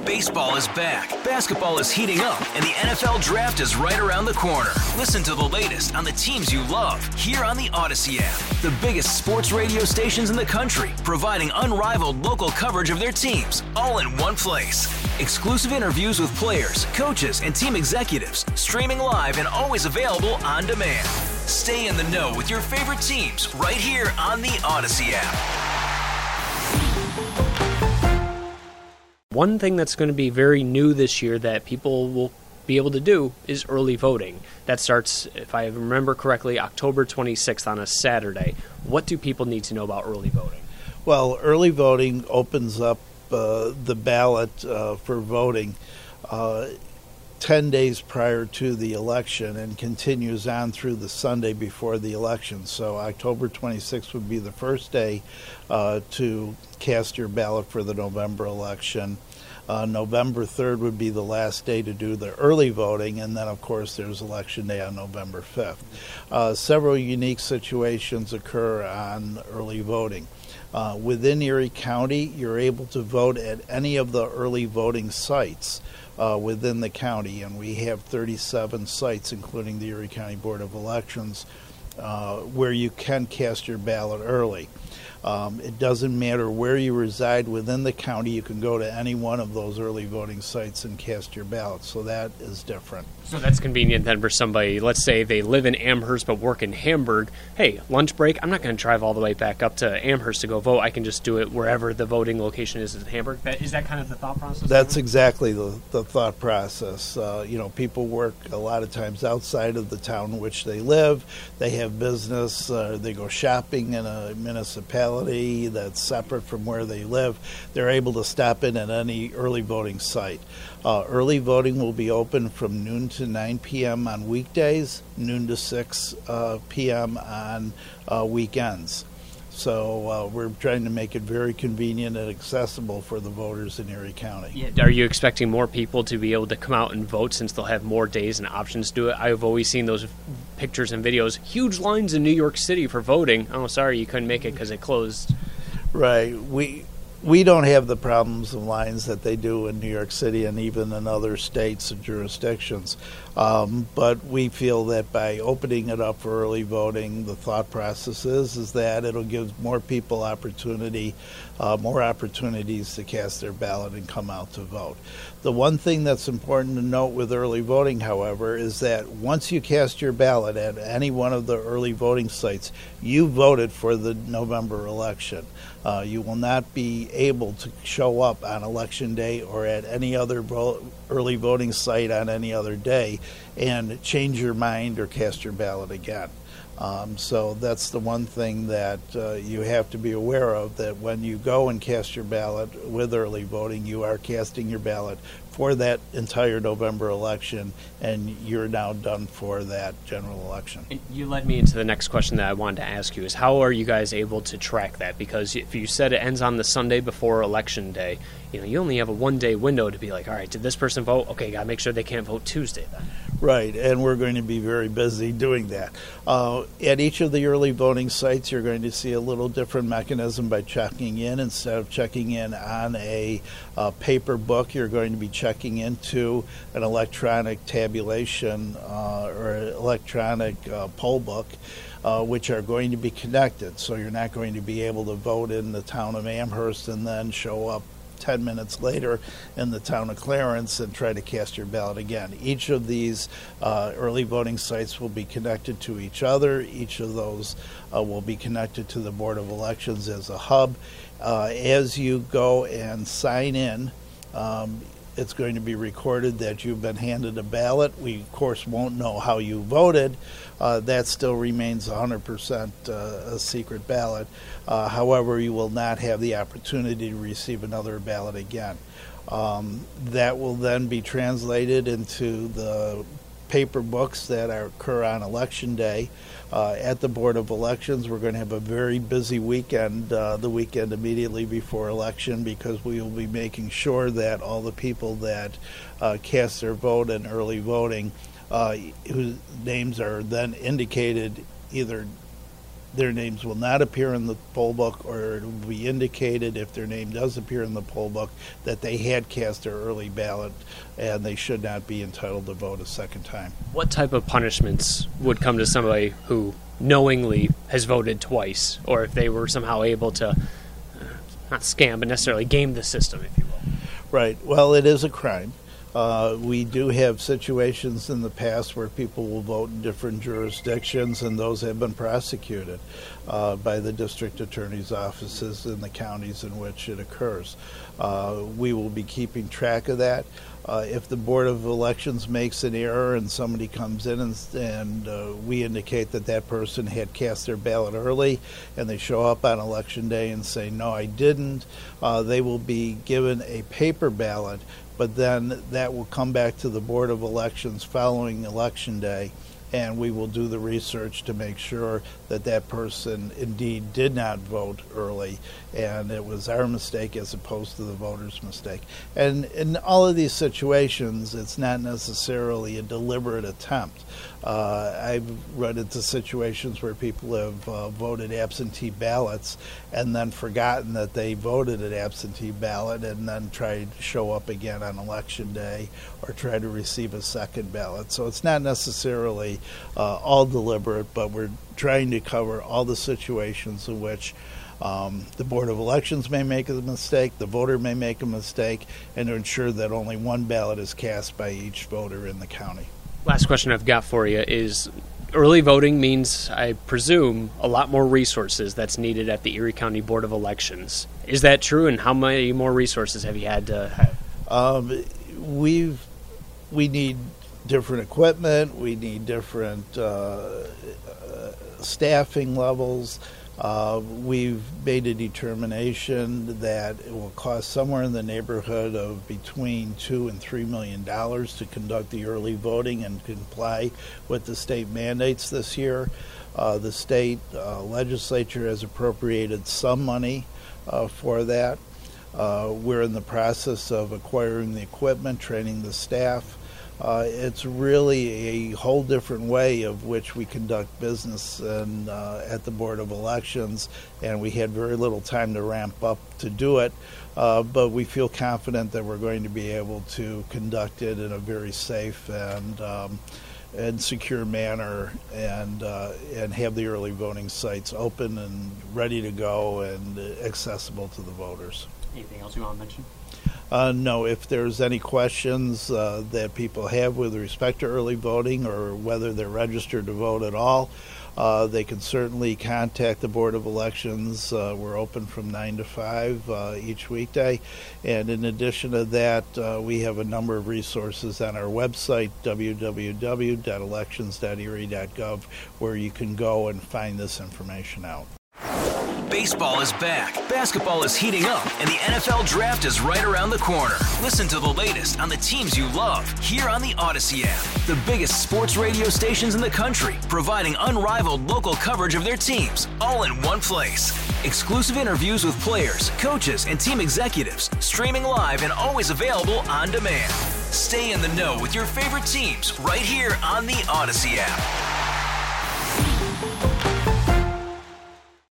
Baseball is back, basketball is heating up, and the NFL Draft is right around the corner. Listen to the latest on the teams you love here on the Odyssey app. The biggest sports radio stations in the country, providing unrivaled local coverage of their teams, all in one place. Exclusive interviews with players, coaches, and team executives, streaming live and always available on demand. Stay in the know with your favorite teams right here on the Odyssey app. One thing that's going to be very new this year that people will be able to do is early voting. That starts, if I remember correctly, October 26th on a Saturday. What do people need to know about early voting? Well, early voting opens up the ballot for voting 10 days prior to the election and continues on through the Sunday before the election. So October 26th would be the first day to cast your ballot for the November election. November 3rd would be the last day to do the early voting, and then, of course, there's Election Day on November 5th. Several unique situations occur on early voting. Within Erie County, you're able to vote at any of the early voting sites within the county, and we have 37 sites, including the Erie County Board of Elections, where you can cast your ballot early. It doesn't matter where you reside within the county. You can go to any one of those early voting sites and cast your ballot, so that is different. So that's convenient then for somebody, let's say they live in Amherst but work in Hamburg. Hey, lunch break, I'm not going to drive all the way back up to Amherst to go vote. I can just do it wherever the voting location is in Hamburg. Is that kind of the thought process? That's exactly the thought process. People work a lot of times outside of the town in which they live. They have business. They go shopping in a municipality that's separate from where they live. They're able to stop in at any early voting site. Early voting will be open from noon to 9 p.m. on weekdays, noon to 6 p.m. on weekends. So we're trying to make it very convenient and accessible for the voters in Erie County. Yeah. Are you expecting more people to be able to come out and vote since they'll have more days and options to do it? I've always seen those pictures and videos, huge lines in New York City for voting. Oh, sorry, you couldn't make it because it closed. Right. We don't have the problems of lines that they do in New York City and even in other states and jurisdictions. But we feel that by opening it up for early voting, the thought process is that it'll give more people more opportunities to cast their ballot and come out to vote. The one thing that's important to note with early voting, however, is that once you cast your ballot at any one of the early voting sites, you voted for the November election. You will not be able to show up on Election Day or at any other early voting site on any other day and change your mind or cast your ballot again. So that's the one thing that you have to be aware of, that when you go and cast your ballot with early voting, you are casting your ballot for that entire November election, and you're now done for that general election. And you led me into the next question that I wanted to ask you, is how are you guys able to track that? Because if you said it ends on the Sunday before Election Day, you only have a one-day window to be like, all right, did this person vote? Okay, got to make sure they can't vote Tuesday then. Right, and we're going to be very busy doing that. At each of the early voting sites, you're going to see a little different mechanism by checking in. Instead of checking in on a paper book, you're going to be checking into an electronic tabulation or electronic poll book, which are going to be connected. So you're not going to be able to vote in the town of Amherst and then show up 10 minutes later in the town of Clarence and try to cast your ballot again. Each of these early voting sites will be connected to each other. Each of those will be connected to the Board of Elections as a hub. As you go and sign in, it's going to be recorded that you've been handed a ballot. We, of course, won't know how you voted. That still remains 100% a secret ballot. However, you will not have the opportunity to receive another ballot again. That will then be translated into the paper books that occur on Election Day. At the Board of Elections, we're going to have a very busy weekend, the weekend immediately before election, because we will be making sure that all the people that cast their vote in early voting, whose names are then indicated either their names will not appear in the poll book, or it will be indicated if their name does appear in the poll book that they had cast their early ballot and they should not be entitled to vote a second time. What type of punishments would come to somebody who knowingly has voted twice, or if they were somehow able to, not scam, but necessarily game the system, if you will? Right. Well, it is a crime. We do have situations in the past where people will vote in different jurisdictions, and those have been prosecuted by the district attorney's offices in the counties in which it occurs. We will be keeping track of that. If the Board of Elections makes an error and somebody comes in and we indicate that that person had cast their ballot early and they show up on Election Day and say, no, I didn't, they will be given a paper ballot, but then that will come back to the Board of Elections following Election Day, and we will do the research to make sure that that person indeed did not vote early, and it was our mistake as opposed to the voter's mistake. And in all of these situations, it's not necessarily a deliberate attempt. I've run into situations where people have voted absentee ballots and then forgotten that they voted an absentee ballot and then tried to show up again on Election Day or try to receive a second ballot. So it's not necessarily all deliberate, but we're trying to cover all the situations in which the Board of Elections may make a mistake, the voter may make a mistake, and to ensure that only one ballot is cast by each voter in the county. Last question I've got for you is, early voting means, I presume, a lot more resources that's needed at the Erie County Board of Elections. Is that true, and how many more resources have you had to have? We need different equipment, we need different staffing levels. We've made a determination that it will cost somewhere in the neighborhood of between $2 and $3 million to conduct the early voting and comply with the state mandates this year. The state legislature has appropriated some money for that. We're in the process of acquiring the equipment, training the staff. It's really a whole different way of which we conduct business at the Board of Elections, and we had very little time to ramp up to do it, but we feel confident that we're going to be able to conduct it in a very safe and secure manner, and have the early voting sites open and ready to go and accessible to the voters. Anything else you want to mention? No, if there's any questions that people have with respect to early voting or whether they're registered to vote at all, they can certainly contact the Board of Elections. We're open from 9 to 5 each weekday. And in addition to that, we have a number of resources on our website, www.elections.erie.gov, where you can go and find this information out. Baseball is back, basketball is heating up, and the NFL Draft is right around the corner. Listen to the latest on the teams you love here on the Odyssey app. The biggest sports radio stations in the country, providing unrivaled local coverage of their teams, all in one place. Exclusive interviews with players, coaches, and team executives, streaming live and always available on demand. Stay in the know with your favorite teams right here on the Odyssey app.